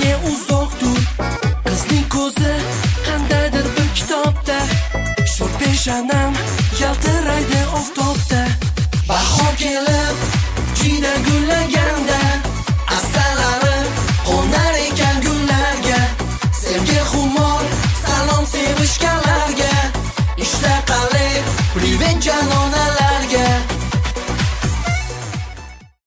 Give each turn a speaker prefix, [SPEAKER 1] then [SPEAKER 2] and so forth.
[SPEAKER 1] menga uzoqdur. Qizning ko'zi qandaydir bir kitobda, sho'r peshanam yaltiraydi oftobda. Bahor kelib jiyda gullaganda, astalari qo'nar ekan gullarga. Sevgi xumor salom sevishga